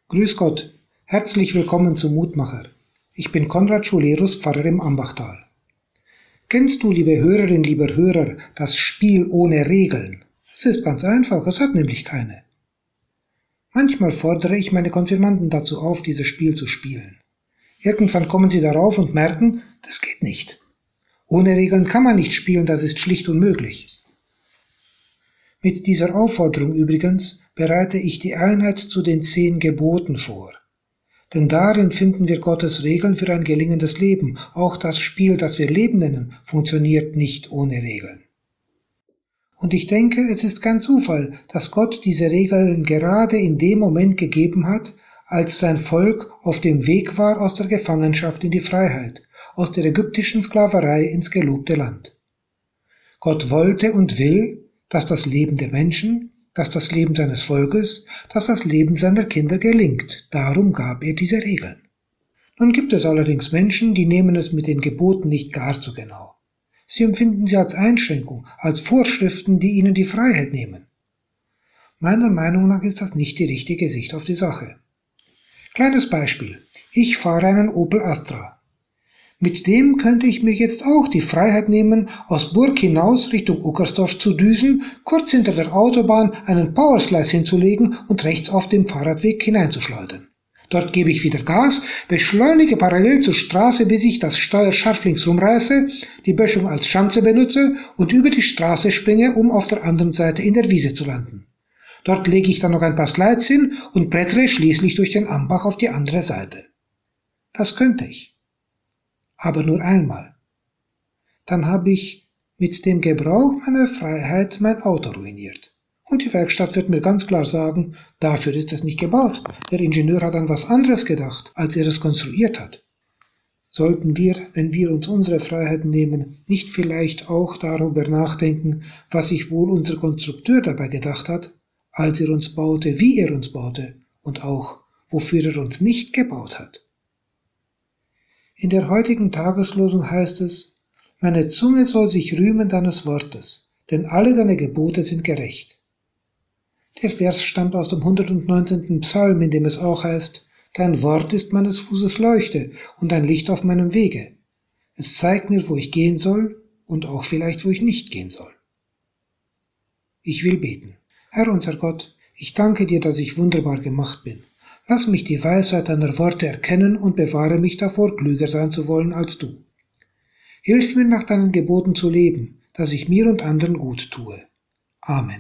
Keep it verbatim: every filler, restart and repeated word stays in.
Grüß Gott, herzlich willkommen zum Mutmacher. Ich bin Konrad Schulerus, Pfarrer im Ambachtal. Kennst du, liebe Hörerin, lieber Hörer, das Spiel ohne Regeln? Es ist ganz einfach, es hat nämlich keine. Manchmal fordere ich meine Konfirmanden dazu auf, dieses Spiel zu spielen. Irgendwann kommen sie darauf und merken, das geht nicht. Ohne Regeln kann man nicht spielen, das ist schlicht unmöglich. Mit dieser Aufforderung übrigens bereite ich die Einheit zu den zehn Geboten vor. Denn darin finden wir Gottes Regeln für ein gelingendes Leben. Auch das Spiel, das wir Leben nennen, funktioniert nicht ohne Regeln. Und ich denke, es ist kein Zufall, dass Gott diese Regeln gerade in dem Moment gegeben hat, als sein Volk auf dem Weg war aus der Gefangenschaft in die Freiheit, aus der ägyptischen Sklaverei ins gelobte Land. Gott wollte und will, dass das Leben der Menschen, dass das Leben seines Volkes, dass das Leben seiner Kinder gelingt. Darum gab er diese Regeln. Nun gibt es allerdings Menschen, die nehmen es mit den Geboten nicht gar so genau. Sie empfinden sie als Einschränkung, als Vorschriften, die ihnen die Freiheit nehmen. Meiner Meinung nach ist das nicht die richtige Sicht auf die Sache. Kleines Beispiel. Ich fahre einen Opel Astra. Mit dem könnte ich mir jetzt auch die Freiheit nehmen, aus Burg hinaus Richtung Uckersdorf zu düsen, kurz hinter der Autobahn einen Powerslice hinzulegen und rechts auf dem Fahrradweg hineinzuschleudern. Dort gebe ich wieder Gas, beschleunige parallel zur Straße, bis ich das Steuer scharf links rumreiße, die Böschung als Schanze benutze und über die Straße springe, um auf der anderen Seite in der Wiese zu landen. Dort lege ich dann noch ein paar Slides hin und brettere schließlich durch den Ambach auf die andere Seite. Das könnte ich. Aber nur einmal. Dann habe ich mit dem Gebrauch meiner Freiheit mein Auto ruiniert. Und die Werkstatt wird mir ganz klar sagen, dafür ist es nicht gebaut. Der Ingenieur hat an was anderes gedacht, als er es konstruiert hat. Sollten wir, wenn wir uns unsere Freiheiten nehmen, nicht vielleicht auch darüber nachdenken, was sich wohl unser Konstrukteur dabei gedacht hat, als er uns baute, wie er uns baute und auch, wofür er uns nicht gebaut hat? In der heutigen Tageslosung heißt es, meine Zunge soll sich rühmen deines Wortes, denn alle deine Gebote sind gerecht. Der Vers stammt aus dem hundertneunzehnten Psalm, in dem es auch heißt, dein Wort ist meines Fußes Leuchte und ein Licht auf meinem Wege. Es zeigt mir, wo ich gehen soll und auch vielleicht, wo ich nicht gehen soll. Ich will beten. Herr unser Gott, ich danke dir, dass ich wunderbar gemacht bin. Lass mich die Weisheit deiner Worte erkennen und bewahre mich davor, klüger sein zu wollen als du. Hilf mir, nach deinen Geboten zu leben, dass ich mir und anderen gut tue. Amen.